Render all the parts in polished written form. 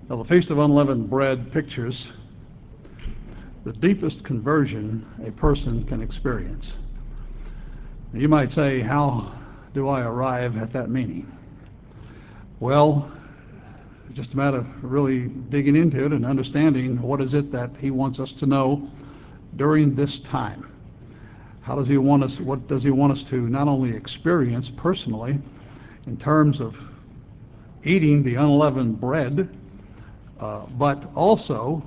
Now, the Feast of Unleavened Bread pictures the deepest conversion a person can experience. You might say, how do I arrive at that meaning? Well, it's just a matter of really digging into it and understanding what is it that he wants us to know during this time. How does he want us, what does he want us to not only experience personally in terms of eating the unleavened bread, but also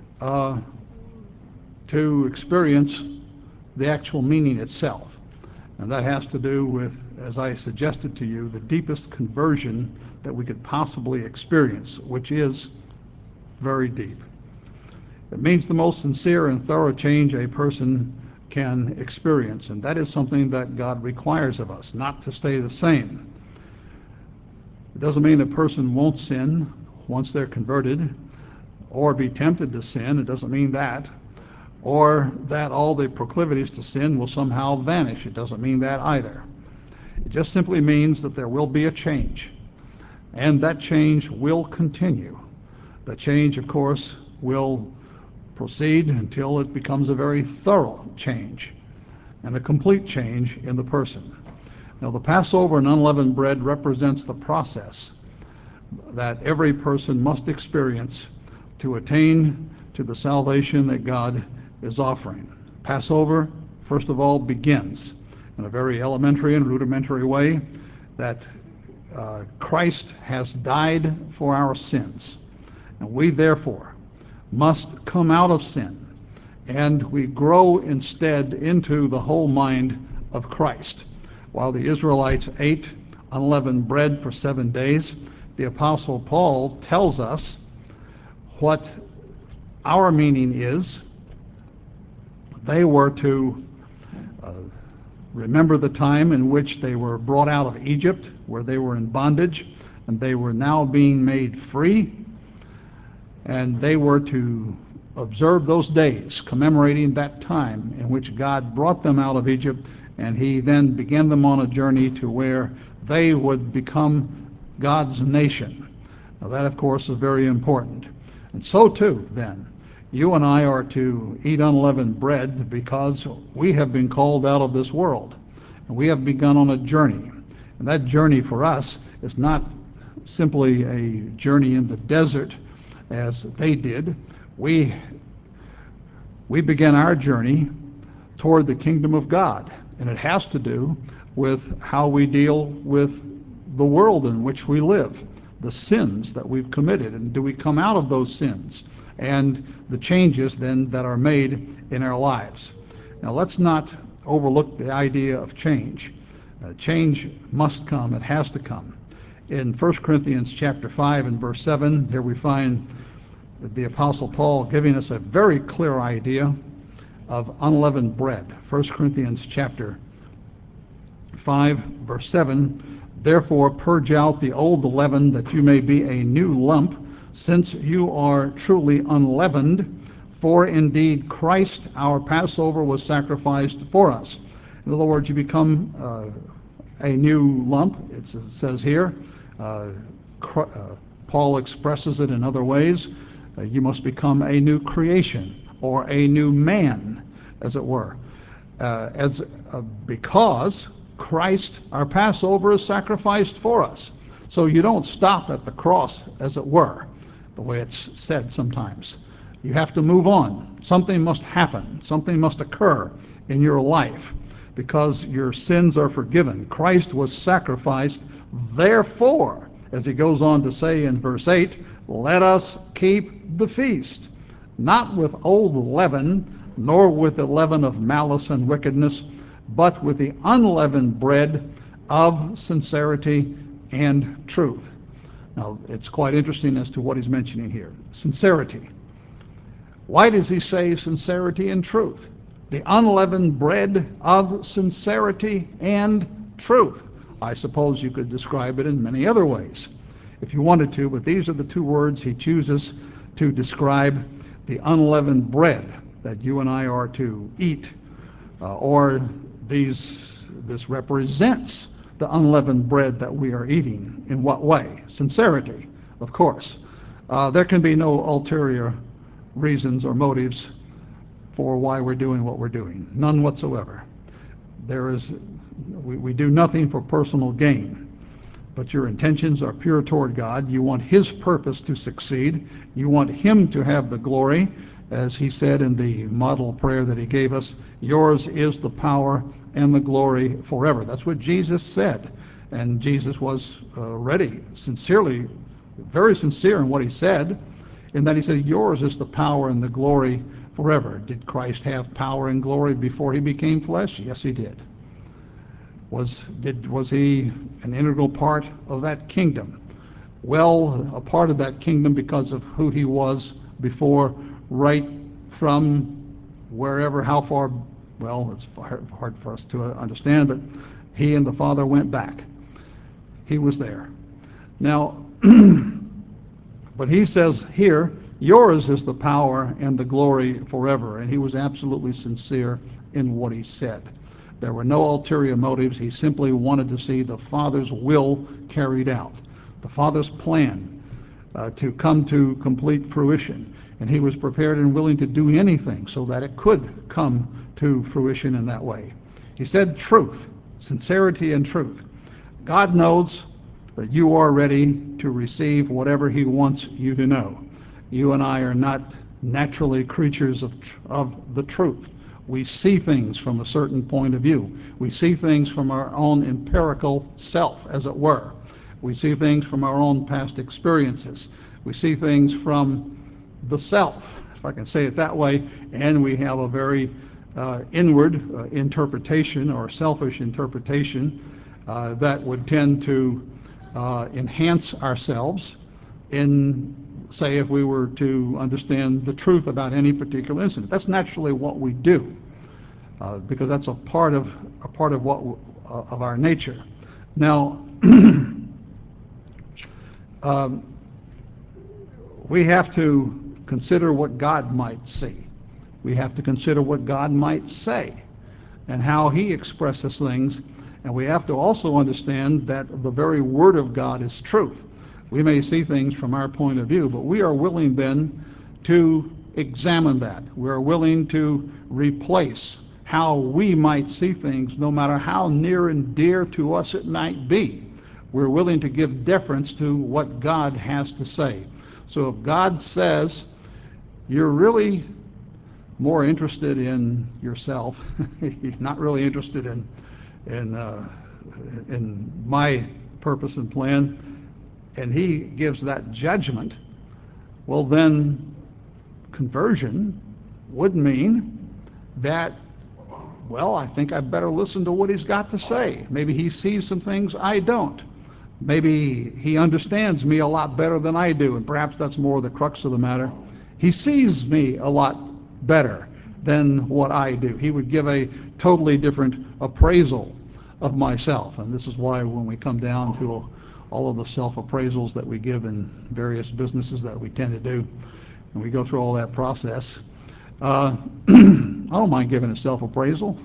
to experience the actual meaning itself. And that has to do with, as I suggested to you, the deepest conversion that we could possibly experience, which is very deep. It means the most sincere and thorough change a person can experience, and that is something that God requires of us, not to stay the same. It doesn't mean a person won't sin once they're converted, or be tempted to sin. It doesn't mean that. Or that all the proclivities to sin will somehow vanish. It doesn't mean that either. It just simply means that there will be a change, and that change will continue. The change, of course, will proceed until it becomes a very thorough change and a complete change in the person. Now, the Passover and unleavened bread represents the process that every person must experience to attain to the salvation that God is offering. Passover, first of all, begins in a very elementary and rudimentary way that Christ has died for our sins, and we therefore must come out of sin, and we grow instead into the whole mind of Christ. While the Israelites ate unleavened bread for 7 days, the Apostle Paul tells us what our meaning is. They were to remember the time in which they were brought out of Egypt, where they were in bondage, and they were now being made free. And they were to observe those days, commemorating that time in which God brought them out of Egypt, and he then began them on a journey to where they would become God's nation. Now that, of course, is very important. And so too, then, you and I are to eat unleavened bread because we have been called out of this world, and we have begun on a journey. And that journey for us is not simply a journey in the desert as they did. We began our journey toward the kingdom of God, and it has to do with how we deal with the world in which we live, the sins that we've committed, and do we come out of those sins, and the changes then that are made in our lives. Now, let's not overlook the idea of change. Change must come. It has to come. In 1 Corinthians chapter 5 and verse 7, here we find the Apostle Paul giving us a very clear idea of unleavened bread. 1 Corinthians chapter 5, verse 7, therefore purge out the old leaven, that you may be a new lump, since you are truly unleavened. For indeed Christ our Passover was sacrificed for us. In other words, you become a new lump, it says here. Paul expresses it in other ways. You must become a new creation, or a new man, as it were, because Christ, our Passover, is sacrificed for us. So you don't stop at the cross, as it were, the way it's said sometimes. You have to move on. Something must happen. Something must occur in your life because your sins are forgiven. Christ was sacrificed. Therefore, as he goes on to say in verse 8, let us keep the feast, not with old leaven, nor with the leaven of malice and wickedness, but with the unleavened bread of sincerity and truth. Now, it's quite interesting as to what he's mentioning here. Sincerity. Why does he say sincerity and truth? The unleavened bread of sincerity and truth. I suppose you could describe it in many other ways if you wanted to, but these are the two words he chooses to describe the unleavened bread that you and I are to eat, this represents the unleavened bread that we are eating. In what way? Sincerity, of course. There can be no ulterior reasons or motives for why we're doing what we're doing. None whatsoever. We do nothing for personal gain, but your intentions are pure toward God. You want His purpose to succeed. You want Him to have the glory. As He said in the model prayer that He gave us, yours is the power and the glory forever. That's what Jesus said. And Jesus was ready, sincerely, very sincere in what He said, in that He said, yours is the power and the glory forever. Did Christ have power and glory before He became flesh? Yes, He did. Was He an integral part of that kingdom? Well, a part of that kingdom because of who He was before, right from wherever, how far, well, it's hard for us to understand, but He and the Father went back. He was there. Now, but He says here, yours is the power and the glory forever. And He was absolutely sincere in what He said. There were no ulterior motives. He simply wanted to see the Father's will carried out, the Father's plan to come to complete fruition. And He was prepared and willing to do anything so that it could come to fruition in that way. He said truth, sincerity and truth. God knows that you are ready to receive whatever He wants you to know. You and I are not naturally creatures of the truth. We see things from a certain point of view. We see things from our own empirical self, as it were. We see things from our own past experiences. We see things from the self, if I can say it that way, and we have a very inward interpretation or selfish interpretation that would tend to enhance ourselves in, say, if we were to understand the truth about any particular incident. That's naturally what we do, because that's a part of our nature. Now, we have to consider what God might see. We have to consider what God might say and how He expresses things. And we have to also understand that the very Word of God is truth. We may see things from our point of view, but we are willing then to examine that. We're willing to replace how we might see things, no matter how near and dear to us it might be. We're willing to give deference to what God has to say. So if God says, you're really more interested in yourself, you're not really interested in my purpose and plan, and He gives that judgment, well, then conversion would mean that, well, I think I better listen to what He's got to say. Maybe He sees some things I don't. Maybe He understands me a lot better than I do, and perhaps that's more the crux of the matter. He sees me a lot better than what I do. He would give a totally different appraisal of myself, and this is why when we come down to all of the self-appraisals that we give in various businesses that we tend to do, and we go through all that process, I don't mind giving a self-appraisal.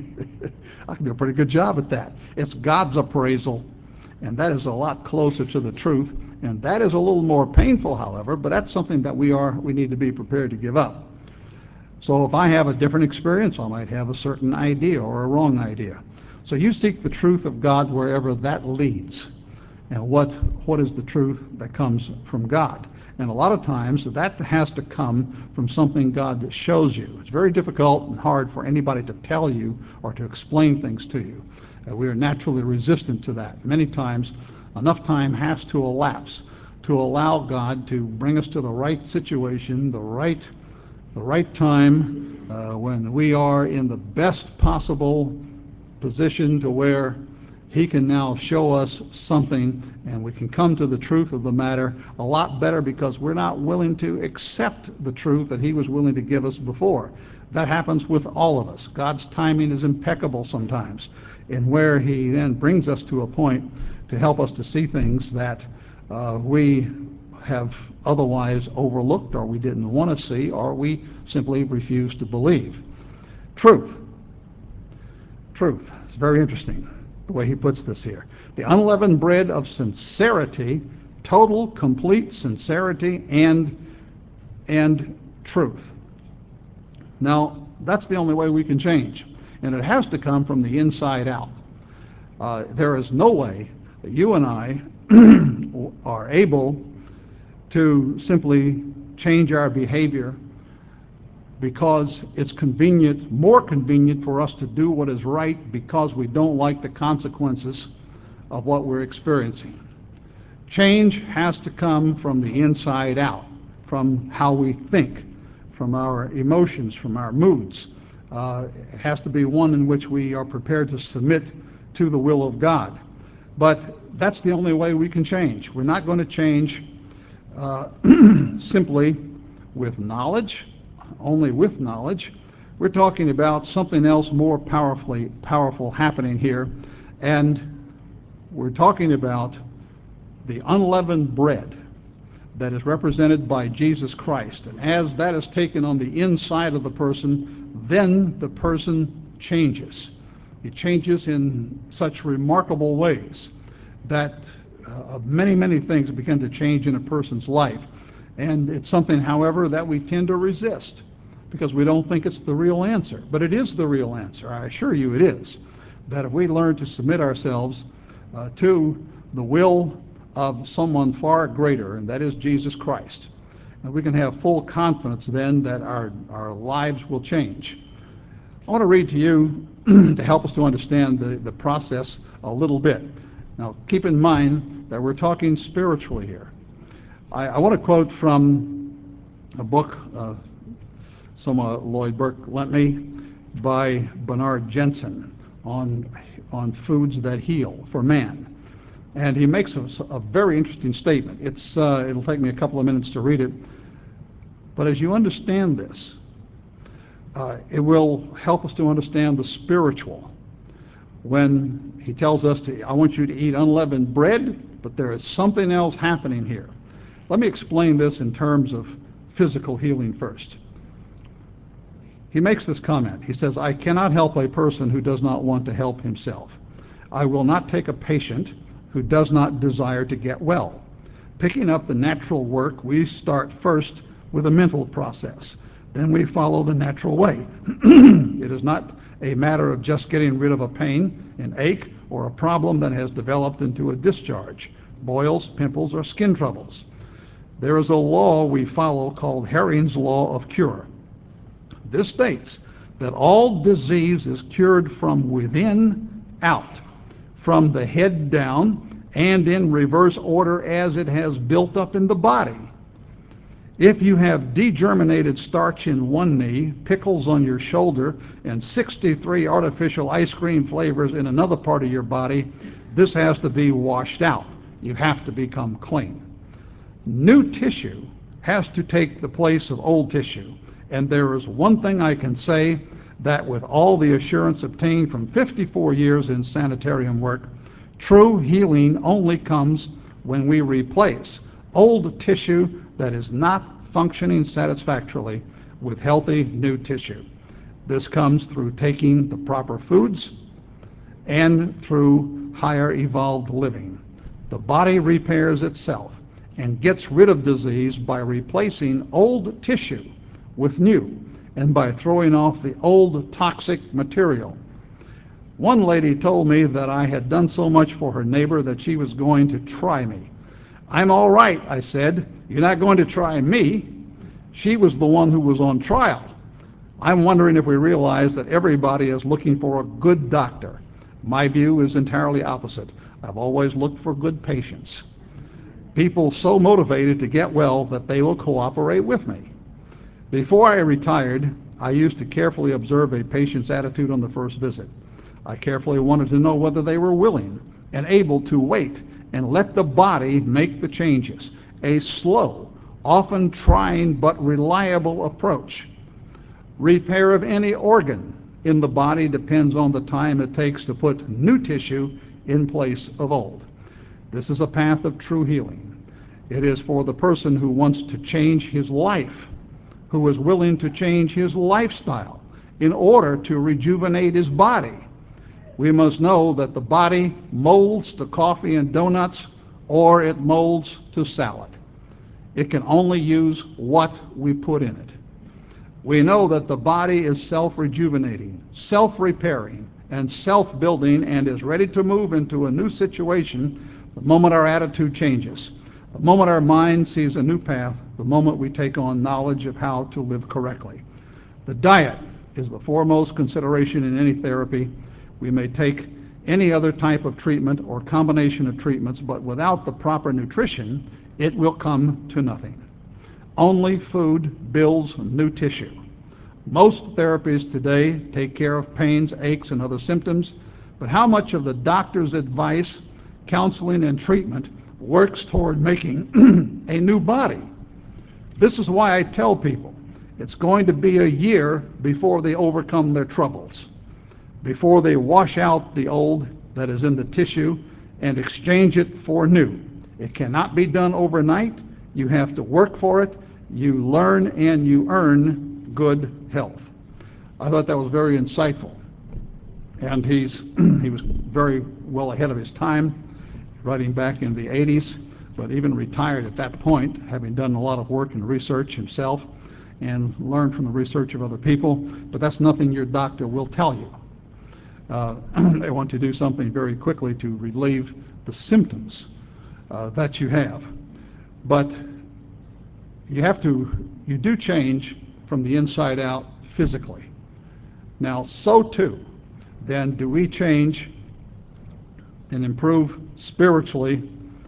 I can do a pretty good job at that. It's God's appraisal, and that is a lot closer to the truth, and that is a little more painful, however, but that's something that we need to be prepared to give up. So if I have a different experience, I might have a certain idea or a wrong idea. So you seek the truth of God wherever that leads. And what is the truth that comes from God? And a lot of times that has to come from something God shows you. It's very difficult and hard for anybody to tell you or to explain things to you. We are naturally resistant to that. Many times, enough time has to elapse to allow God to bring us to the right situation, the right time, when we are in the best possible position to where He can now show us something, and we can come to the truth of the matter a lot better because we're not willing to accept the truth that He was willing to give us before. That happens with all of us. God's timing is impeccable sometimes, in where He then brings us to a point to help us to see things that we have otherwise overlooked, or we didn't want to see, or we simply refuse to believe. Truth. It's very interesting the way he puts this here. The unleavened bread of sincerity total, complete sincerity and truth. Now, that's the only way we can change, and it has to come from the inside out. There is no way that you and I are able to simply change our behavior because it's convenient, more convenient for us to do what is right because we don't like the consequences of what we're experiencing. Change has to come from the inside out, from how we think, from our emotions, from our moods. It has to be one in which we are prepared to submit to the will of God. But that's the only way we can change. We're not going to change simply with knowledge, only with knowledge. We're talking about something else more powerful happening here, and we're talking about the unleavened bread that is represented by Jesus Christ. And as that is taken on the inside of the person, then the person changes. He changes in such remarkable ways that many things begin to change in a person's life. And it's something, however, that we tend to resist because we don't think it's the real answer. But it is the real answer. I assure you it is. That if we learn to submit ourselves to the will of someone far greater, and that is Jesus Christ, and we can have full confidence then that our lives will change. I want to read to you to help us to understand the process a little bit. Now, keep in mind that we're talking spiritually here. I want to quote from a book Lloyd Burke lent me by Bernard Jensen on foods that heal for man. And he makes a very interesting statement. It'll take me a couple of minutes to read it. But as you understand this, it will help us to understand the spiritual. When he tells us I want you to eat unleavened bread, but there is something else happening here. Let me explain this in terms of physical healing first. He makes this comment. He says, I cannot help a person who does not want to help himself. I will not take a patient who does not desire to get well. Picking up the natural work, we start first with a mental process. Then we follow the natural way. It is not a matter of just getting rid of a pain, an ache, or a problem that has developed into a discharge, boils, pimples, or skin troubles. There is a law we follow called Herring's Law of Cure. This states that all disease is cured from within out, from the head down, and in reverse order as it has built up in the body. If you have degerminated starch in one knee, pickles on your shoulder, and 63 artificial ice cream flavors in another part of your body, this has to be washed out. You have to become clean. New tissue has to take the place of old tissue. And there is one thing I can say that with all the assurance obtained from 54 years in sanitarium work, true healing only comes when we replace old tissue that is not functioning satisfactorily with healthy new tissue. This comes through taking the proper foods and through higher evolved living. The body repairs itself and gets rid of disease by replacing old tissue with new and by throwing off the old toxic material. One lady told me that I had done so much for her neighbor that she was going to try me. I'm all right, I said. You're not going to try me. She was the one who was on trial. I'm wondering if we realize that everybody is looking for a good doctor. My view is entirely opposite. I've always looked for good patients. People so motivated to get well that they will cooperate with me. Before I retired, I used to carefully observe a patient's attitude on the first visit. I carefully wanted to know whether they were willing and able to wait and let the body make the changes. A slow, often trying but reliable approach. Repair of any organ in the body depends on the time it takes to put new tissue in place of old. This is a path of true healing. It is for the person who wants to change his life, who is willing to change his lifestyle in order to rejuvenate his body. We must know that the body molds to coffee and donuts or it molds to salad. It can only use what we put in it. We know that the body is self-rejuvenating, self-repairing, and self-building, and is ready to move into a new situation the moment our attitude changes, the moment our mind sees a new path, the moment we take on knowledge of how to live correctly. The diet is the foremost consideration in any therapy. We may take any other type of treatment or combination of treatments, but without the proper nutrition, it will come to nothing. Only food builds new tissue. Most therapies today take care of pains, aches, and other symptoms, but how much of the doctor's advice, counseling, and treatment works toward making a new body? This is why I tell people it's going to be a year before they overcome their troubles, before they wash out the old that is in the tissue and exchange it for new. It cannot be done overnight. You have to work for it. You learn and you earn good health. I thought that was very insightful. And he was very well ahead of his time, writing back in the 80s, but even retired at that point, having done a lot of work and research himself and learned from the research of other people. But that's nothing your doctor will tell you. They want to do something very quickly to relieve the symptoms that you have. But you do change from the inside out physically. Now, so too, then do we change and improve spiritually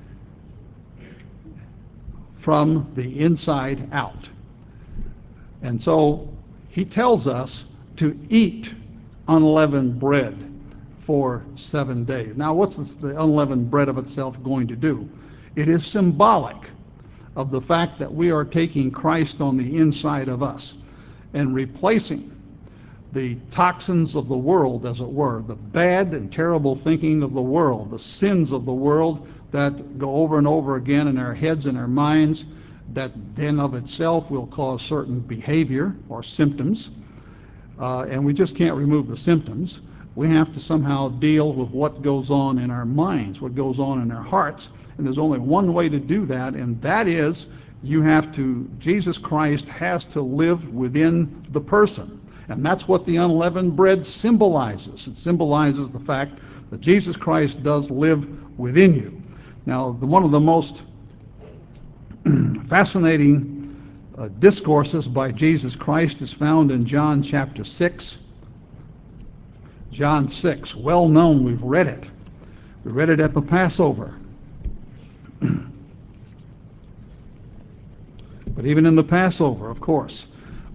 from the inside out. And so he tells us to eat unleavened bread for 7 days. Now, what's the unleavened bread of itself going to do? It is symbolic of the fact that we are taking Christ on the inside of us and replacing the toxins of the world, as it were, the bad and terrible thinking of the world, the sins of the world that go over and over again in our heads and our minds, that then of itself will cause certain behavior or symptoms. And we just can't remove the symptoms. We have to somehow deal with what goes on in our minds, what goes on in our hearts. And there's only one way to do that, and that is Jesus Christ has to live within the person. And that's what the unleavened bread symbolizes. It symbolizes the fact that Jesus Christ does live within you. Now, one of the most fascinating discourses by Jesus Christ is found in John chapter 6. John 6, well known, we've read it. We read it at the Passover. But even in the Passover, of course,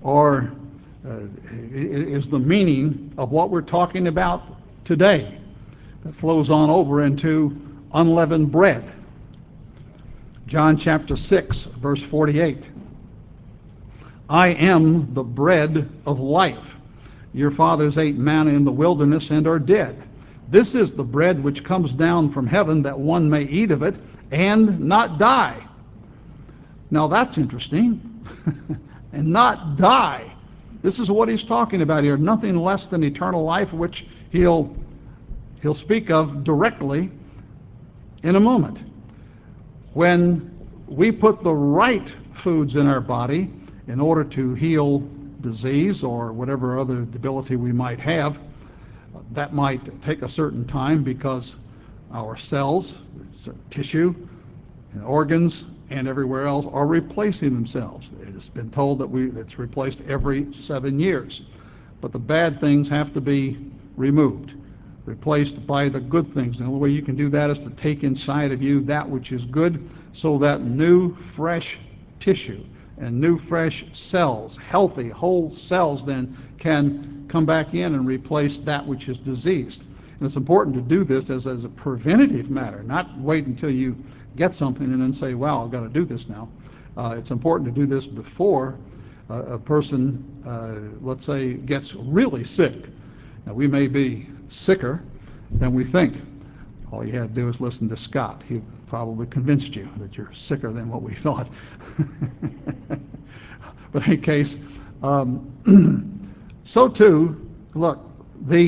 is the meaning of what we're talking about today that flows on over into unleavened bread. John chapter 6, verse 48. I am the bread of life. Your fathers ate manna in the wilderness and are dead. This is the bread which comes down from heaven, that one may eat of it and not die. Now that's interesting. And not die. This is what he's talking about here. Nothing less than eternal life, which he'll speak of directly in a moment. When we put the right foods in our body in order to heal disease or whatever other debility we might have, that might take a certain time because our cells, tissue, and organs, and everywhere else are replacing themselves. It has been told that it's replaced every 7 years. But the bad things have to be removed, replaced by the good things. And the only way you can do that is to take inside of you that which is good, so that new, fresh tissue and new, fresh cells, healthy, whole cells, then can come back in and replace that which is diseased. And it's important to do this as a preventative matter, not wait until you get something and then say, wow, I've got to do this now. It's important to do this before a person, let's say, gets really sick. Now, we may be sicker than we think. All you had to do is listen to Scott. He probably convinced you that you're sicker than what we thought. But in any case, so too, look,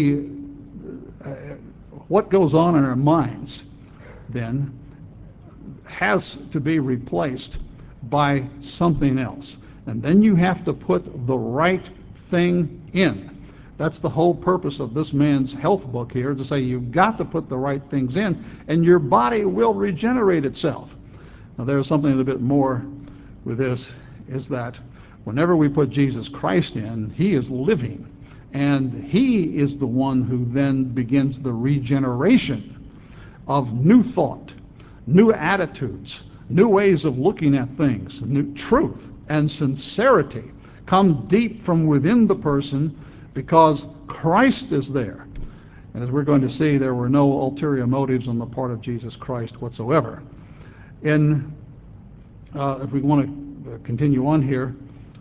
what goes on in our minds then, has to be replaced by something else. And then you have to put the right thing in. That's the whole purpose of this man's health book here, to say you've got to put the right things in, and your body will regenerate itself. Now, there's something a bit more with this, is that whenever we put Jesus Christ in, he is living, and he is the one who then begins the regeneration of new thought, new attitudes, new ways of looking at things, new truth and sincerity come deep from within the person because Christ is there. And as we're going to see, there were no ulterior motives on the part of Jesus Christ whatsoever. If we want to continue on here,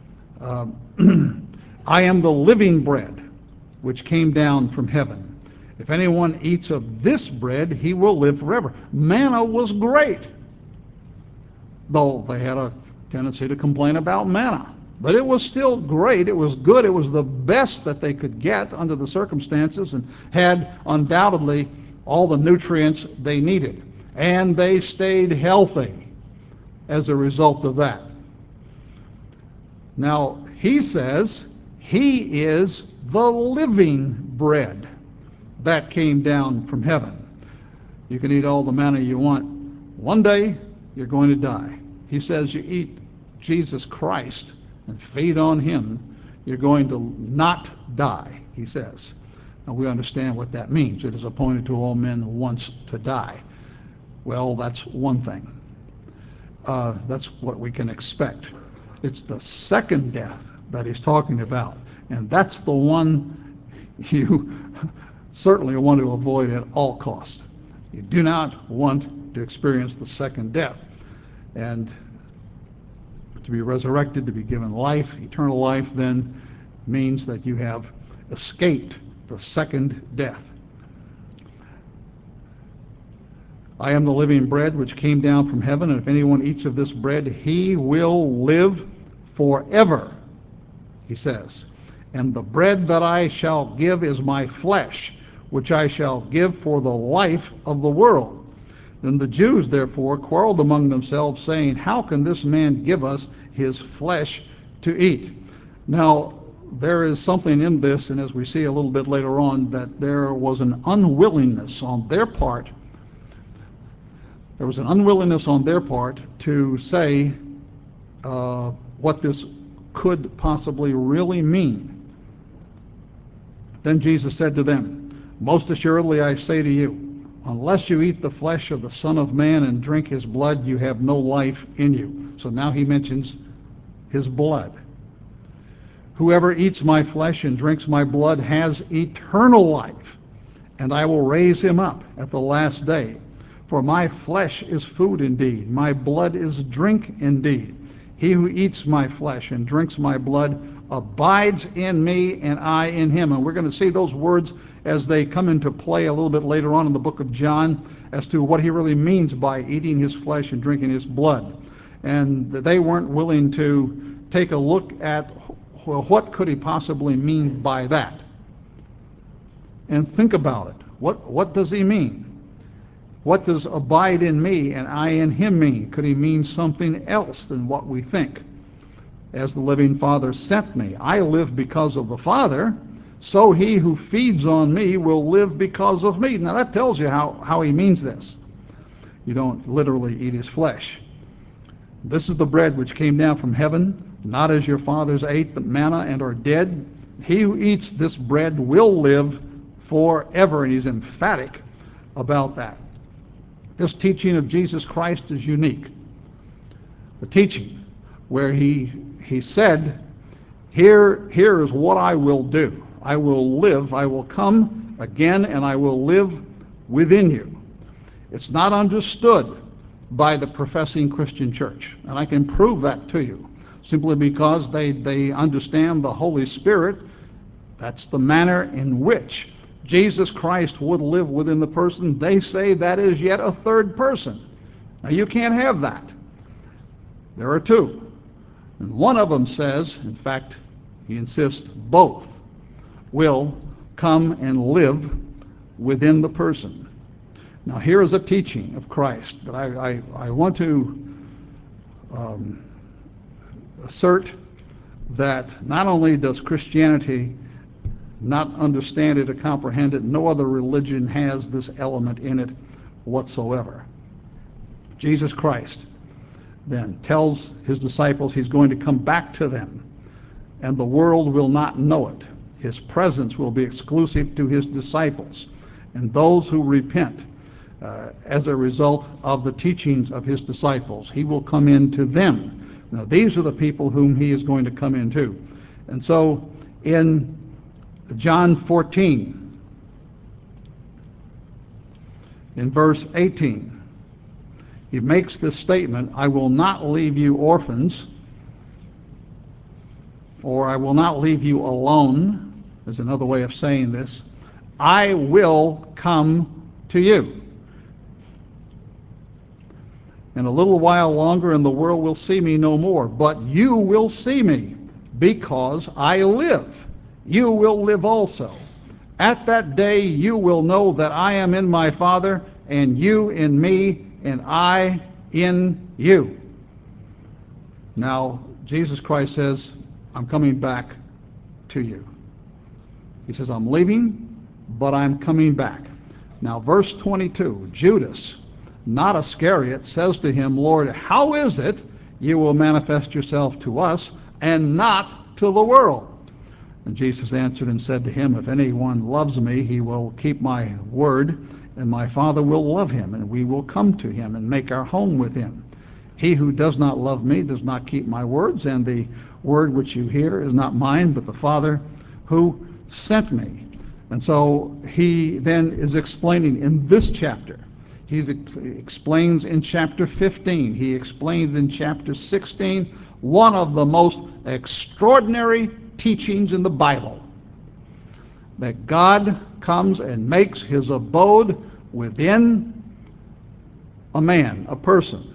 I am the living bread which came down from heaven. If anyone eats of this bread, he will live forever. Manna was great, though they had a tendency to complain about manna. But it was still great. It was good. It was the best that they could get under the circumstances, and had undoubtedly all the nutrients they needed. And they stayed healthy as a result of that. Now, he says he is the living bread that came down from heaven. You can eat all the manna you want. One day, you're going to die. He says you eat Jesus Christ and feed on him, you're going to not die, he says. Now, we understand what that means. It is appointed to all men once to die. Well, that's one thing. That's what we can expect. It's the second death that he's talking about, and that's the one you certainly want to avoid at all costs. You do not want to experience the second death. And to be resurrected, to be given life, eternal life, then means that you have escaped the second death. I am the living bread which came down from heaven, and if anyone eats of this bread, he will live forever, he says. And the bread that I shall give is my flesh, which I shall give for the life of the world. Then the Jews, therefore, quarreled among themselves, saying, how can this man give us his flesh to eat? Now, there is something in this, and as we see a little bit later on, that there was an unwillingness on their part. There was an unwillingness on their part to say what this could possibly really mean. Then Jesus said to them, most assuredly I say to you, unless you eat the flesh of the Son of Man and drink his blood, you have no life in you. So now he mentions his blood. Whoever eats my flesh and drinks my blood has eternal life, and I will raise him up at the last day. For my flesh is food indeed, my blood is drink indeed. He who eats my flesh and drinks my blood abides in me, and I in him. And we're going to see those words as they come into play a little bit later on in the book of John, as to what he really means by eating his flesh and drinking his blood. And they weren't willing to take a look at, well, what could he possibly mean by that? And think about it. What does he mean? What does abide in me and I in him mean? Could he mean something else than what we think? As the living Father sent me, I live because of the Father, so he who feeds on me will live because of me. Now that tells you how he means this. You don't literally eat his flesh. This is the bread which came down from heaven, not as your fathers ate the manna and are dead. He who eats this bread will live forever. And he's emphatic about that. This teaching of Jesus Christ is unique. The teaching where he said, here is what I will do. I will live, I will come again, and I will live within you. It's not understood by the professing Christian church, and I can prove that to you, simply because they understand the Holy Spirit. That's the manner in which Jesus Christ would live within the person. They say that is yet a third person. Now you can't have that. There are two. And one of them says, in fact, he insists both will come and live within the person. Now, here is a teaching of Christ that I want to assert that not only does Christianity not understand it or comprehend it, no other religion has this element in it whatsoever. Jesus Christ then tells his disciples he's going to come back to them, and the world will not know it. His presence will be exclusive to his disciples and those who repent as a result of the teachings of his disciples. He will come into them. Now, these are the people whom he is going to come into. And so in John 14, in verse 18, he makes this statement, I will not leave you orphans, or I will not leave you alone, is another way of saying this. I will come to you. In a little while longer, and the world will see me no more, but you will see me, because I live. You will live also. At that day you will know that I am in my Father, and you in me, and I in you. Now, Jesus Christ says, I'm coming back to you. He says, I'm leaving, but I'm coming back. Now, verse 22, Judas, not Iscariot, says to him, Lord, how is it you will manifest yourself to us and not to the world? And Jesus answered and said to him, if anyone loves me, he will keep my word, and my Father will love him, and we will come to him and make our home with him. He who does not love me does not keep my words, and the word which you hear is not mine, but the Father who sent me. And so he then is explaining in this chapter. He explains in chapter 15. He explains in chapter 16 one of the most extraordinary teachings in the Bible, that God comes and makes his abode within a man, a person.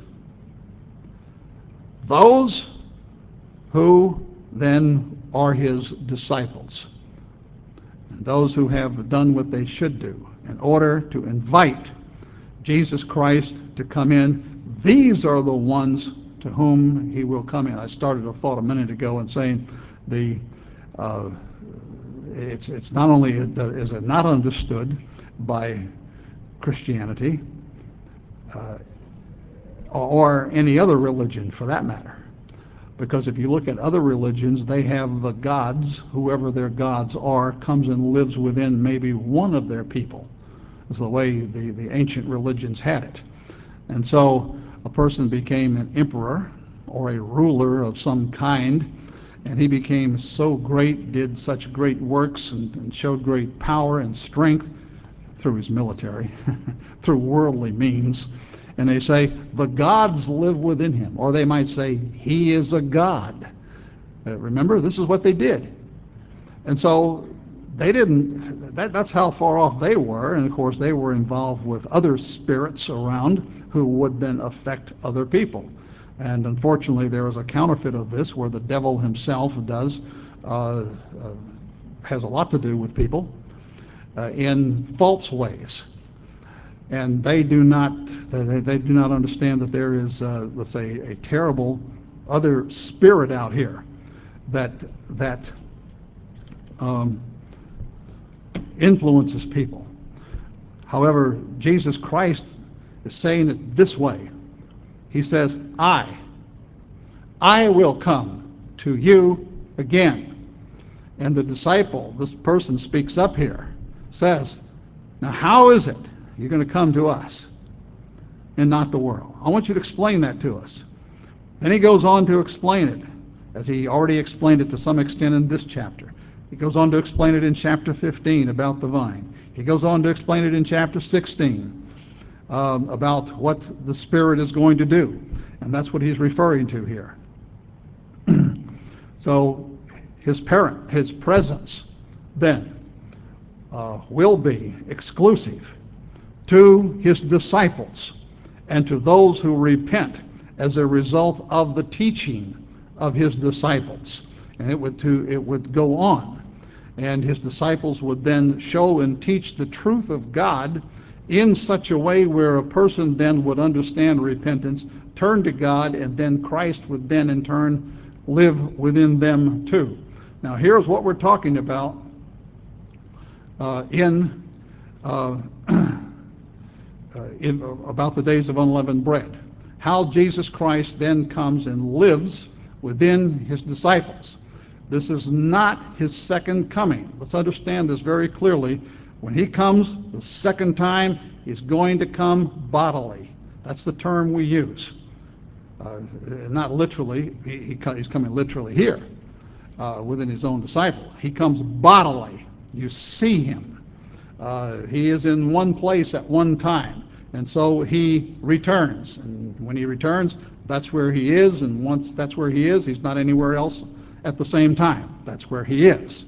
Those who then are his disciples, and those who have done what they should do in order to invite Jesus Christ to come in, these are the ones to whom he will come in. I started a thought a minute ago in saying it's not only is it not understood by Christianity or any other religion for that matter, because if you look at other religions, they have the gods, whoever their gods are, comes and lives within maybe one of their people. That's the way the ancient religions had it. And so a person became an emperor or a ruler of some kind, and he became so great, did such great works, and showed great power and strength through his military, through worldly means. And they say, the gods live within him. Or they might say, he is a god. Remember, this is what they did. And so they didn't, that's how far off they were. And of course, they were involved with other spirits around who would then affect other people. And unfortunately, there is a counterfeit of this where the devil himself has a lot to do with people in false ways. And they do not understand that there is, let's say, a terrible other spirit out here that influences people. However, Jesus Christ is saying it this way. He says, I will come to you again. And the disciple, this person speaks up here, says, now how is it you're going to come to us and not the world? I want you to explain that to us. Then he goes on to explain it, as he already explained it to some extent in this chapter. He goes on to explain it in chapter 15 about the vine. He goes on to explain it in chapter 16 about what the Spirit is going to do. And that's what he's referring to here. So his presence then will be exclusive to his disciples and to those who repent as a result of the teaching of his disciples. And it would go on. And his disciples would then show and teach the truth of God in such a way where a person then would understand repentance, turn to God, and then Christ would then in turn live within them too. Now here's what we're talking about in about the days of unleavened bread. How Jesus Christ then comes and lives within his disciples. This is not his second coming. Let's understand this very clearly. When he comes the second time, he's going to come bodily. That's the term we use. Not literally, he's coming literally here within his own disciples. He comes bodily. You see him. He is in one place at one time, and so he returns. And when he returns, that's where he is, and once that's where he is, he's not anywhere else at the same time. That's where he is.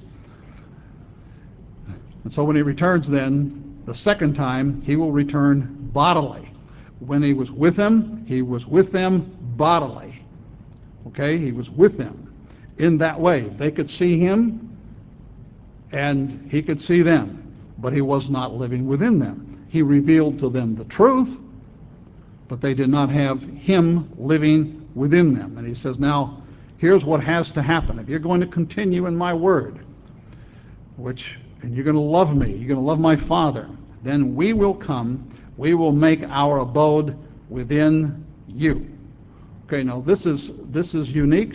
And so when he returns then, the second time, he will return bodily. When he was with them bodily. Okay? He was with them in that way. They could see him, and he could see them, but he was not living within them. He revealed to them the truth, but they did not have him living within them. And he says, now, here's what has to happen. If you're going to continue in my word, and you're going to love me, you're going to love my Father, then we will come, we will make our abode within you. Okay, now this is unique.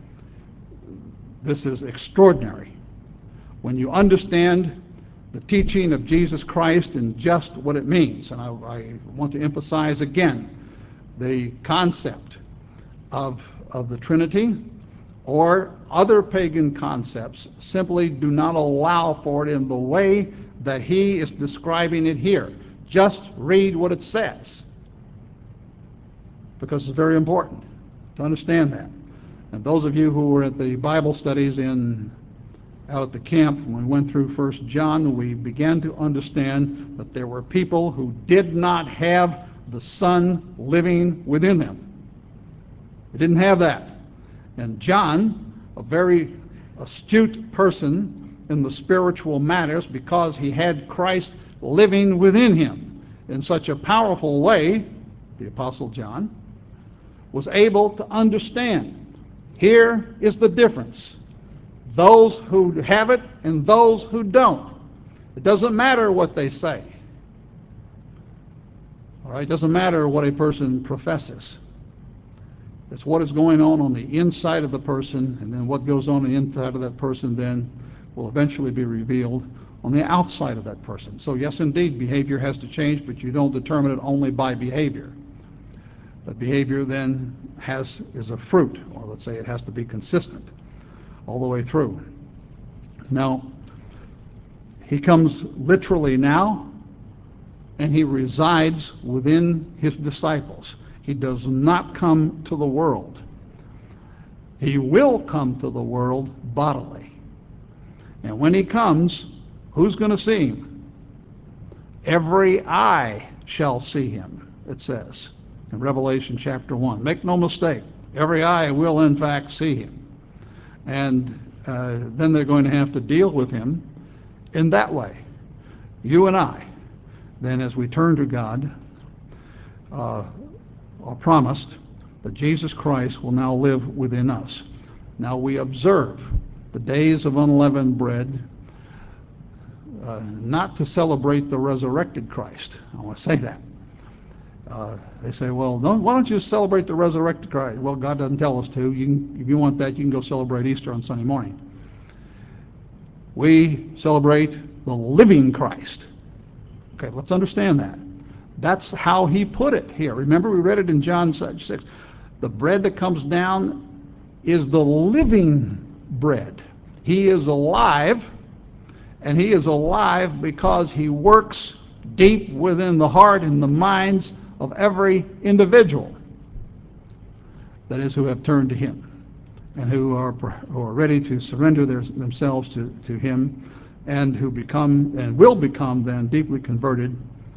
This is extraordinary. When you understand the teaching of Jesus Christ and just what it means, and I want to emphasize again the concept of the Trinity or other pagan concepts simply do not allow for it in the way that he is describing it here. Just read what it says, because it's very important to understand that. And those of you who were at the Bible studies out at the camp, when we went through 1 John, we began to understand that there were people who did not have the Son living within them. They didn't have that. And John, a very astute person in the spiritual matters, because he had Christ living within him in such a powerful way, the Apostle John, was able to understand. Here is the difference. Those who have it and those who don't. It doesn't matter what they say. All right, it doesn't matter what a person professes. It's what is going on the inside of the person, and then what goes on the inside of that person then will eventually be revealed on the outside of that person. So yes, indeed, behavior has to change, but you don't determine it only by behavior. But behavior then is a fruit, or let's say it has to be consistent all the way through. Now, he comes literally now, and he resides within his disciples. He does not come to the world. He will come to the world bodily. And when he comes, who's going to see him? Every eye shall see him, it says in Revelation chapter 1. Make no mistake, every eye will in fact see him. And then they're going to have to deal with him in that way. You and I, then as we turn to God, are promised that Jesus Christ will now live within us. Now we observe the days of unleavened bread, not to celebrate the resurrected Christ. I want to say that. They say, well, why don't you celebrate the resurrected Christ? Well, God doesn't tell us to. If you want that, you can go celebrate Easter on Sunday morning. We celebrate the living Christ. Okay, let's understand that. That's how he put it here. Remember, we read it in John 6. The bread that comes down is the living bread. He is alive, and he is alive because he works deep within the heart and the minds of every individual, that is, who have turned to him and who are ready to surrender themselves to him, and who become and will become then deeply converted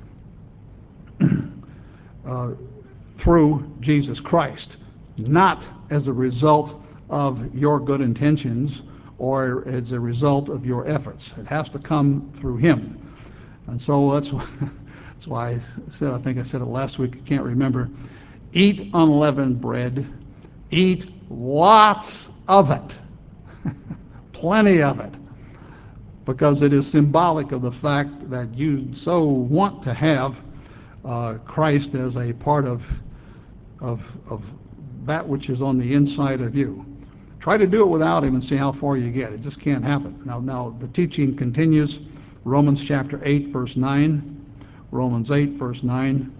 through Jesus Christ, not as a result of your good intentions or as a result of your efforts. It has to come through him. And so that's That's why I think I said it last week, I can't remember. Eat unleavened bread, eat lots of it, plenty of it, because it is symbolic of the fact that you so want to have Christ as a part of that which is on the inside of you. Try to do it without him and see how far you get. It just can't happen. Now the teaching continues. Romans chapter 8, verse 9. Romans 8, verse 9.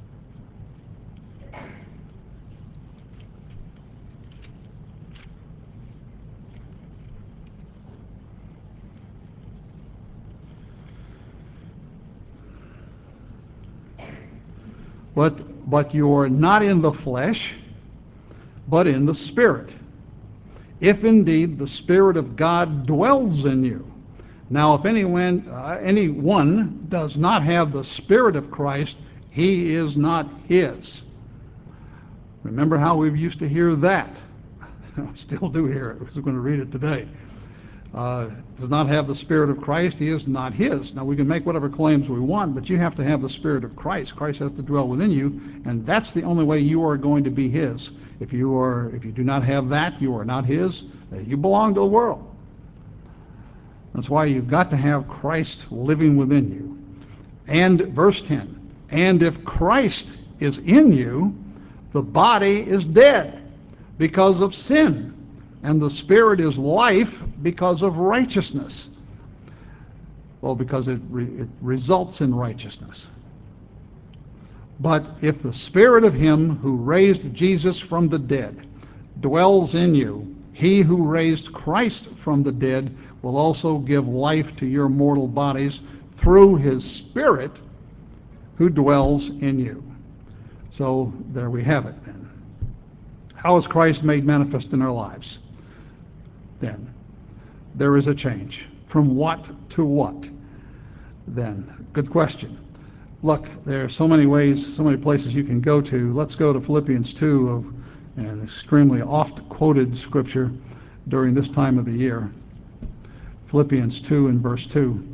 But you are not in the flesh, but in the Spirit, if indeed the Spirit of God dwells in you. Now, if anyone does not have the Spirit of Christ, he is not his. Remember how we used to hear that? I still do hear it. We're going to read it today. Does not have the Spirit of Christ, he is not his. Now, we can make whatever claims we want, but you have to have the Spirit of Christ. Christ has to dwell within you, and that's the only way you are going to be his. If you do not have that, you are not his. You belong to the world. That's why you've got to have Christ living within you. And verse 10, and if Christ is in you, the body is dead because of sin, and the Spirit is life because of righteousness. Well, because it results in righteousness. But if the Spirit of him who raised Jesus from the dead dwells in you, he who raised Christ from the dead will also give life to your mortal bodies through his Spirit who dwells in you. So there we have it then. How is Christ made manifest in our lives? Then there is a change. From what to what? Then, good question. Look, there are so many ways, so many places you can go to. Let's go to Philippians 2, an extremely oft-quoted scripture during this time of the year. Philippians 2 and verse 2.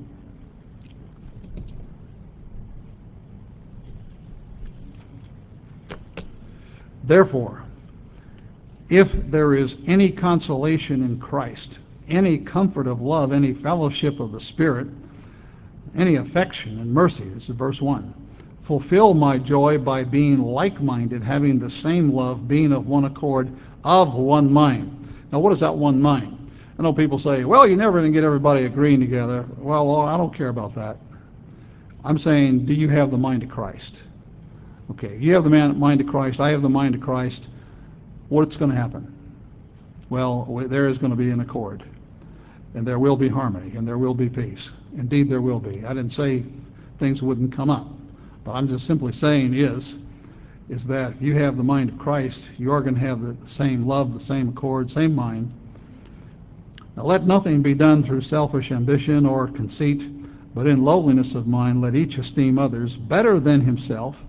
Therefore, if there is any consolation in Christ, any comfort of love, any fellowship of the Spirit, any affection and mercy, this is verse 1, fulfill my joy by being like-minded, having the same love, being of one accord, of one mind. Now, what is that one mind? I know people say, well, you're never going to get everybody agreeing together. Well, I don't care about that. I'm saying, do you have the mind of Christ? Okay, you have the mind of Christ, I have the mind of Christ. What's going to happen? Well, there is going to be an accord, and there will be harmony, and there will be peace. Indeed, there will be. I didn't say things wouldn't come up, but I'm just simply saying is that if you have the mind of Christ, you are going to have the same love, the same accord, same mind. Now, let nothing be done through selfish ambition or conceit, but in lowliness of mind, let each esteem others better than himself.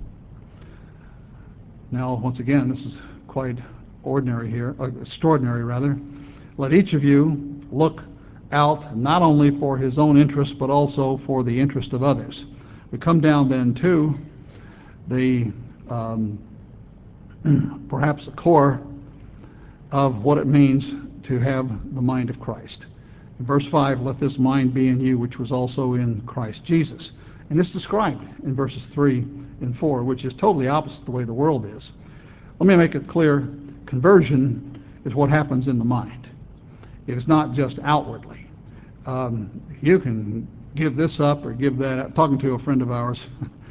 Now, once again, this is quite ordinary here, extraordinary rather. Let each of you look out not only for his own interest, but also for the interest of others. We come down then to the perhaps the core of what it means to have the mind of Christ. In verse 5, let this mind be in you, which was also in Christ Jesus. And it's described in verses 3 and 4, which is totally opposite the way the world is. Let me make it clear, conversion is what happens in the mind. It is not just outwardly. You can give this up or give that up. Talking to a friend of ours,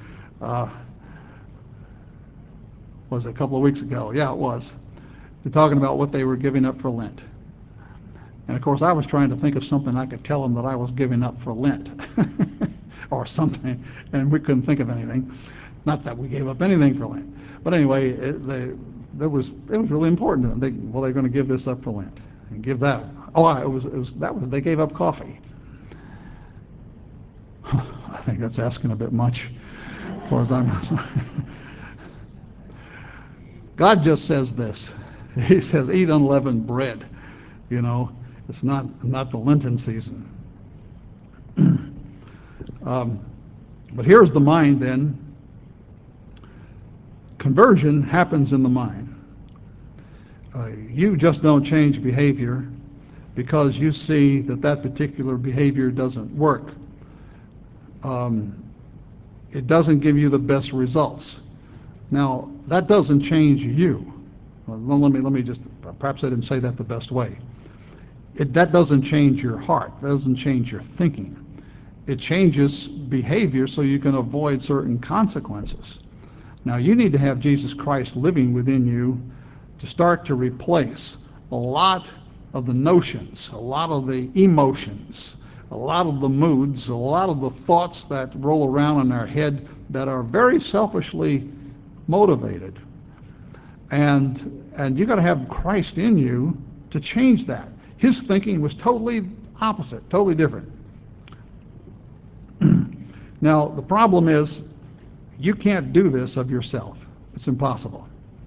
was it a couple of weeks ago? Yeah, it was. They're talking about what they were giving up for Lent. And of course, I was trying to think of something I could tell them that I was giving up for Lent or something, and we couldn't think of anything. Not that we gave up anything for Lent. But anyway, it was really important to them. They're going to give this up for Lent and give that. They gave up coffee. I think that's asking a bit much as far as I'm concerned. God just says this. He says, eat unleavened bread. You know, it's not the Lenten season. But here's the mind then. Conversion happens in the mind. You just don't change behavior because you see that that particular behavior doesn't work. It doesn't give you the best results. Now, that doesn't change you. Well, let me just, perhaps I didn't say that the best way. That doesn't change your heart. That doesn't change your thinking. It changes behavior so you can avoid certain consequences. Now, you need to have Jesus Christ living within you to start to replace a lot of the notions, a lot of the emotions, a lot of the moods, a lot of the thoughts that roll around in our head that are very selfishly motivated. And you got to have Christ in you to change that. His thinking was totally opposite, totally different. Now, the problem is you can't do this of yourself. It's impossible.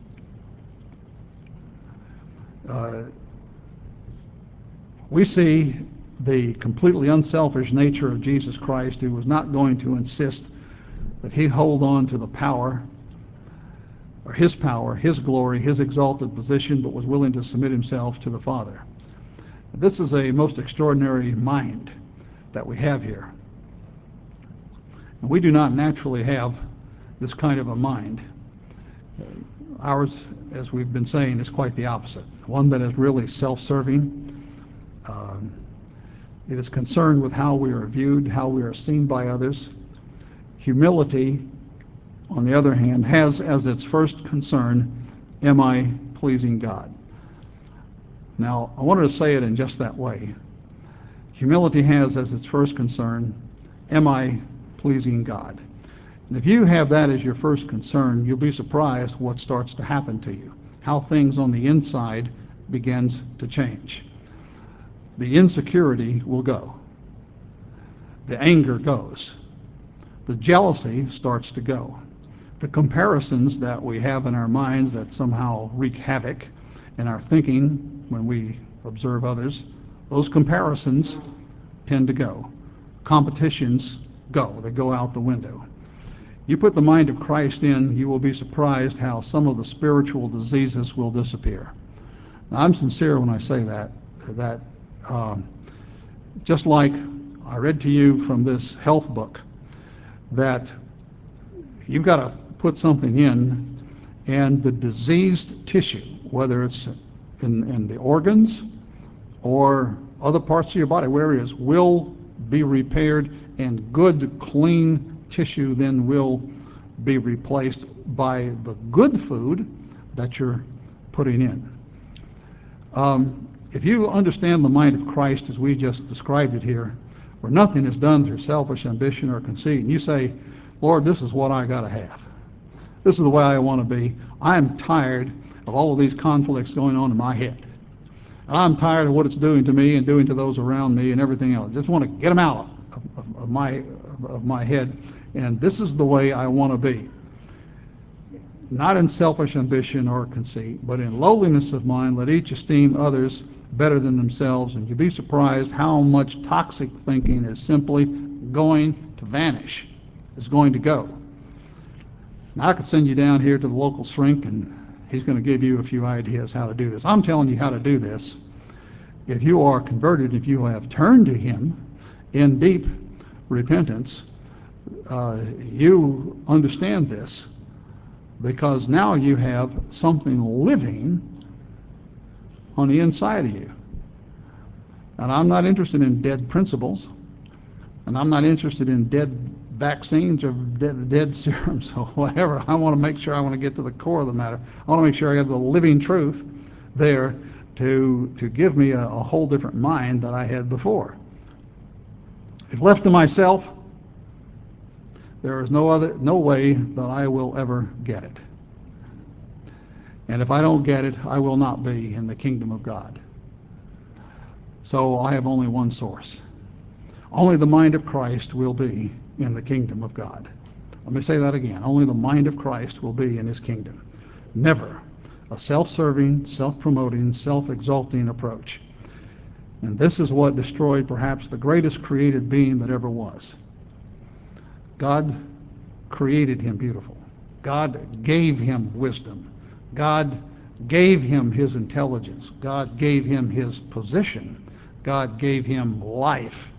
We see the completely unselfish nature of Jesus Christ, who was not going to insist that he hold on to the power, his glory, his exalted position, but was willing to submit himself to the Father. This is a most extraordinary mind that we have here. And we do not naturally have this kind of a mind. Ours, as we've been saying, is quite the opposite. One that is really self-serving. It is concerned with how we are viewed, how we are seen by others. Humility, on the other hand, has as its first concern, am I pleasing God? Now, I wanted to say it in just that way. Humility has as its first concern, am I pleasing God? And if you have that as your first concern, you'll be surprised what starts to happen to you, how things on the inside begins to change. The insecurity will go. The anger goes. The jealousy starts to go. The comparisons that we have in our minds that somehow wreak havoc in our thinking when we observe others, those comparisons tend to go. Competitions go. They go out the window. You put the mind of Christ in, you will be surprised how some of the spiritual diseases will disappear. Now, I'm sincere when I say that just like I read to you from this health book, that you've got to put something in, and the diseased tissue, whether it's in the organs or other parts of your body, where it is, will be repaired, and good, clean tissue then will be replaced by the good food that you're putting in. If you understand the mind of Christ as we just described it here, where nothing is done through selfish ambition or conceit, and you say, Lord, this is what I got to have. This is the way I want to be. I'm tired of all of these conflicts going on in my head. And I'm tired of what it's doing to me and doing to those around me and everything else. I just want to get them out of my head. And this is the way I want to be. Not in selfish ambition or conceit, but in lowliness of mind, let each esteem others better than themselves. And you'll be surprised how much toxic thinking is simply going to vanish, is going to go. Now, I could send you down here to the local shrink, and he's going to give you a few ideas how to do this. I'm telling you how to do this. If you are converted, if you have turned to him in deep repentance, you understand this, because now you have something living on the inside of you. And I'm not interested in dead principles, and I'm not interested in dead vaccines or dead serums or whatever. I want to get to the core of the matter. I want to make sure I have the living truth there to give me a whole different mind that I had before. If left to myself, there is no way that I will ever get it. And if I don't get it, I will not be in the kingdom of God. So I have only one source. Only the mind of Christ will be in the kingdom of God. Let me say that again. Only the mind of Christ will be in his kingdom. Never a self-serving, self-promoting, self-exalting approach. And this is what destroyed perhaps the greatest created being that ever was. God created him beautiful. God gave him wisdom. God gave him his intelligence. God gave him his position. God gave him life.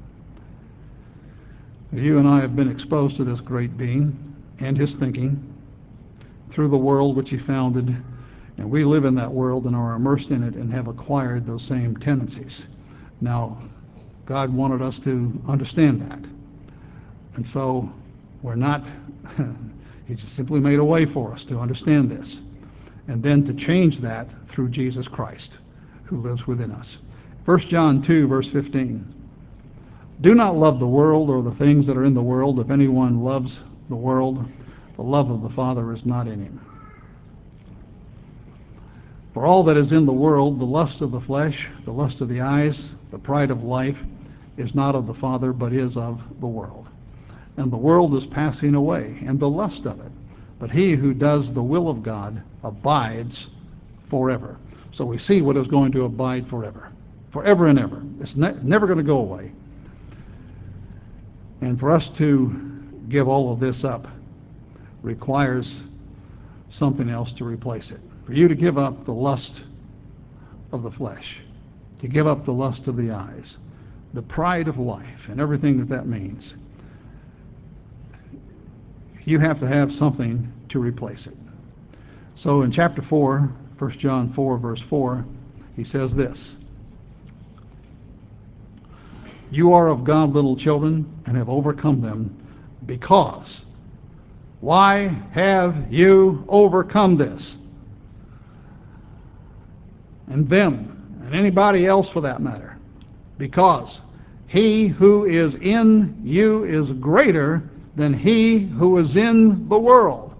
You and I have been exposed to this great being and his thinking through the world which he founded, and we live in that world and are immersed in it and have acquired those same tendencies. Now, God wanted us to understand that. And so we're not, he just simply made a way for us to understand this. And then to change that through Jesus Christ, who lives within us. 1 John 2, verse 15. Do not love the world or the things that are in the world. If anyone loves the world, the love of the Father is not in him. For all that is in the world, the lust of the flesh, the lust of the eyes, the pride of life, is not of the Father, but is of the world. And the world is passing away, and the lust of it. But he who does the will of God abides forever. So we see what is going to abide forever. Forever and ever. It's never going to go away. And for us to give all of this up requires something else to replace it. For you to give up the lust of the flesh, to give up the lust of the eyes, the pride of life, and everything that means, you have to have something to replace it. So in chapter 4, 1 John 4, verse 4, he says this: You are of God, little children, and have overcome them, because. Why have you overcome this? And them, and anybody else for that matter. Because he who is in you is greater than he who is in the world.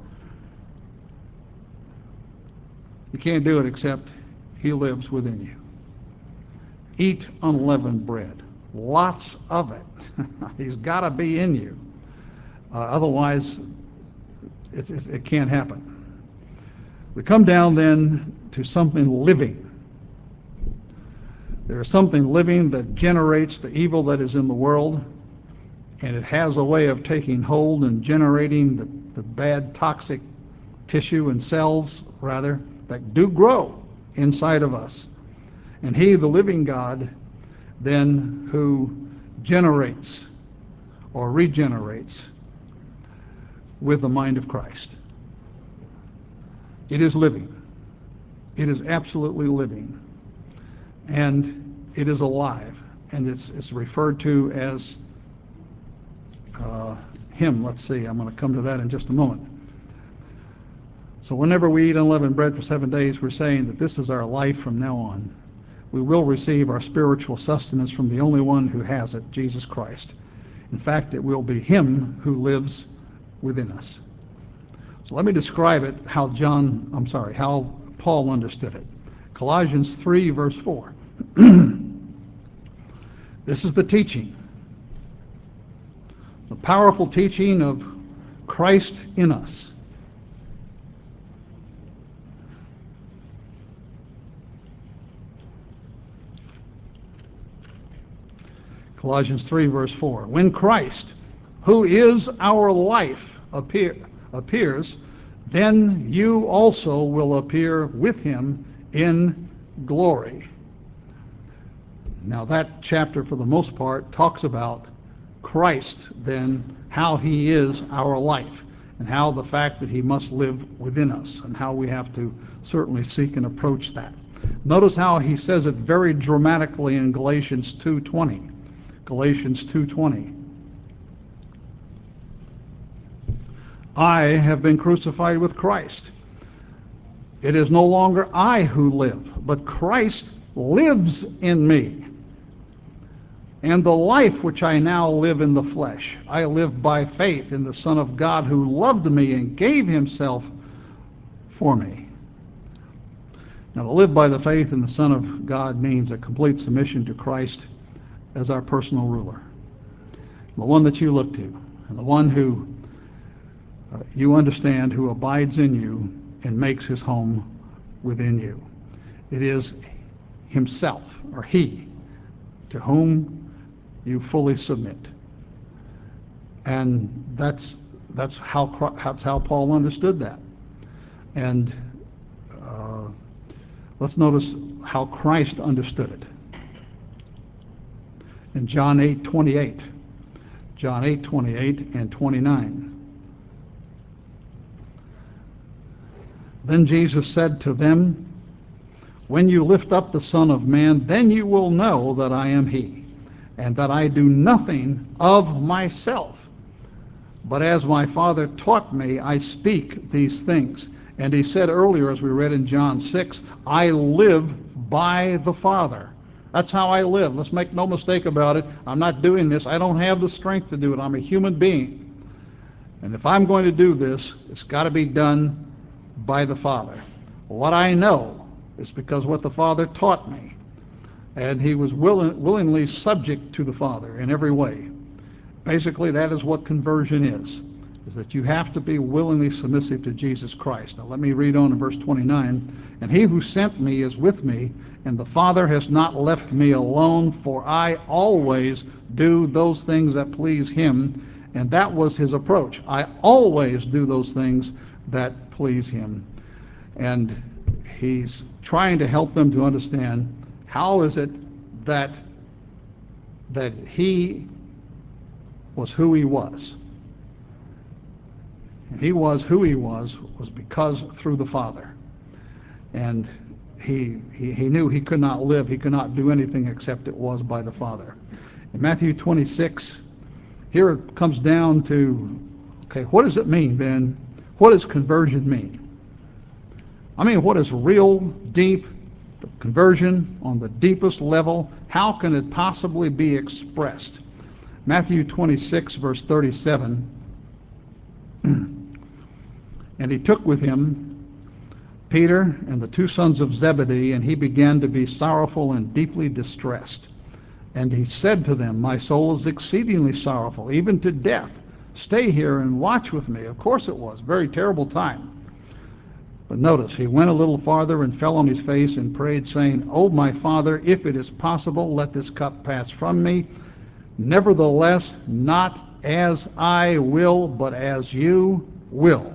You can't do it except he lives within you. Eat unleavened bread. Lots of it. He's got to be in you. Otherwise, it can't happen. We come down then to something living. There is something living that generates the evil that is in the world, and it has a way of taking hold and generating the bad toxic tissue and cells, rather, that do grow inside of us. And he, the living God, then who generates or regenerates with the mind of Christ. It is living. It is absolutely living. And it is alive. And it's referred to as him. Let's see, I'm going to come to that in just a moment. So whenever we eat unleavened bread for 7 days, we're saying that this is our life from now on. We will receive our spiritual sustenance from the only one who has it, Jesus Christ. In fact, it will be him who lives within us. So let me describe it how Paul understood it. Colossians 3, verse 4. This is the teaching, the powerful teaching of Christ in us. Colossians 3, verse 4. When Christ, who is our life, appears, then you also will appear with him in glory. Now that chapter, for the most part, talks about Christ, then how he is our life, and how the fact that he must live within us, and how we have to certainly seek and approach that. Notice how he says it very dramatically in Galatians 2:20. Galatians 2:20. I have been crucified with Christ. It is no longer I who live, but Christ lives in me. And the life which I now live in the flesh, I live by faith in the Son of God who loved me and gave himself for me. Now, to live by the faith in the Son of God means a complete submission to Christ as our personal ruler, the one that you look to, and the one who you understand, who abides in you and makes his home within you. It is himself, or he, to whom you fully submit. And that's how Paul understood that. And let's notice how Christ understood it. In John 8:28, John 8:28 and 29. Then Jesus said to them, "When you lift up the Son of Man, then you will know that I am he, and that I do nothing of myself. But as my Father taught me, I speak these things." And he said earlier, as we read in John 6, "I live by the Father." That's how I live. Let's make no mistake about it. I'm not doing this. I don't have the strength to do it. I'm a human being. And if I'm going to do this, it's got to be done by the Father. What I know is because what the Father taught me. And he was willingly subject to the Father in every way. Basically, that is what conversion is that you have to be willingly submissive to Jesus Christ. Now let me read on in verse 29. "And he who sent me is with me, and the Father has not left me alone, for I always do those things that please him." And that was his approach. I always do those things that please him. And he's trying to help them to understand how is it that he was who he was. And he was who he was because through the Father. And he knew he could not live, he could not do anything except it was by the Father. In Matthew 26, here it comes down to, okay, what does it mean then? What does conversion mean? I mean, what is real, deep conversion on the deepest level? How can it possibly be expressed? Matthew 26, verse 37, "And he took with him Peter and the two sons of Zebedee, and he began to be sorrowful and deeply distressed. And he said to them, 'My soul is exceedingly sorrowful, even to death. Stay here and watch with me.'" Of course it was. Very terrible time. But notice, he went a little farther and fell on his face and prayed, saying, "O my Father, if it is possible, let this cup pass from me. Nevertheless, not as I will, but as you will."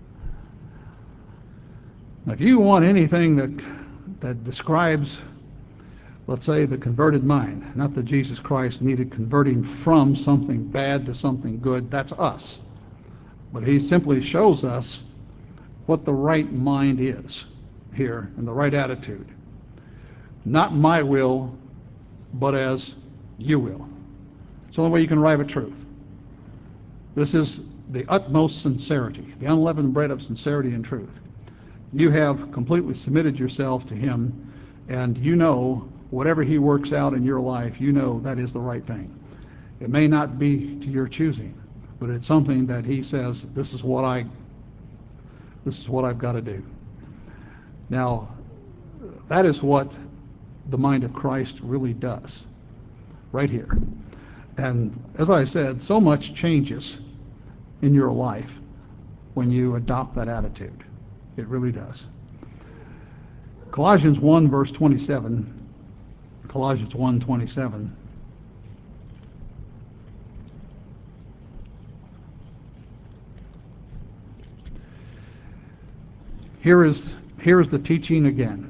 Now, if you want anything that describes, let's say, the converted mind, not that Jesus Christ needed converting from something bad to something good, that's us. But he simply shows us what the right mind is here and the right attitude. Not my will, but as you will. It's the only way you can arrive at truth. This is the utmost sincerity, the unleavened bread of sincerity and truth. You have completely submitted yourself to him, and you know whatever he works out in your life, you know that is the right thing. It may not be to your choosing, but it's something that he says, this is what I've got to do. Now, that is what the mind of Christ really does, right here. And as I said, so much changes in your life when you adopt that attitude. It really does. Colossians 1, verse 27. Colossians 1:27. Here is the teaching again.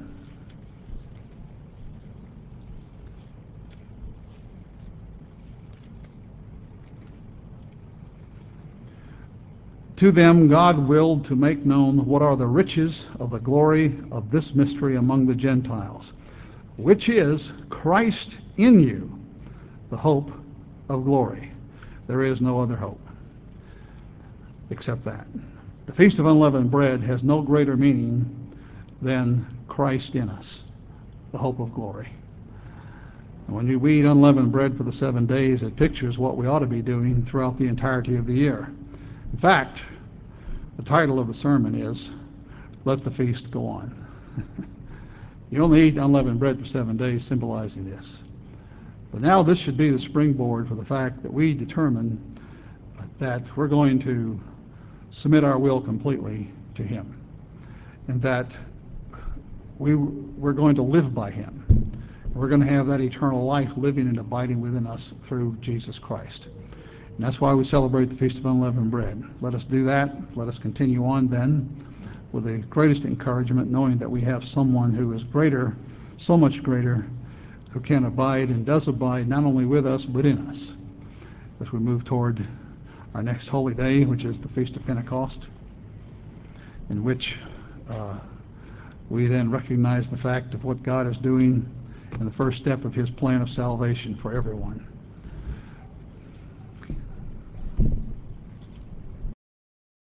"To them God willed to make known what are the riches of the glory of this mystery among the Gentiles, which is Christ in you, the hope of glory." There is no other hope except that. The Feast of Unleavened Bread has no greater meaning than Christ in us, the hope of glory. And when we eat unleavened bread for the 7 days, it pictures what we ought to be doing throughout the entirety of the year. In fact, the title of the sermon is, "Let the Feast Go On." You only eat unleavened bread for 7 days, symbolizing this. But now this should be the springboard for the fact that we determine that we're going to submit our will completely to him, and that we're going to live by him. We're going to have that eternal life living and abiding within us through Jesus Christ. And that's why we celebrate the Feast of Unleavened Bread. Let us do that. Let us continue on then with the greatest encouragement, knowing that we have someone who is greater, so much greater, who can abide and does abide not only with us, but in us, as we move toward our next holy day, which is the Feast of Pentecost, in which we then recognize the fact of what God is doing in the first step of his plan of salvation for everyone.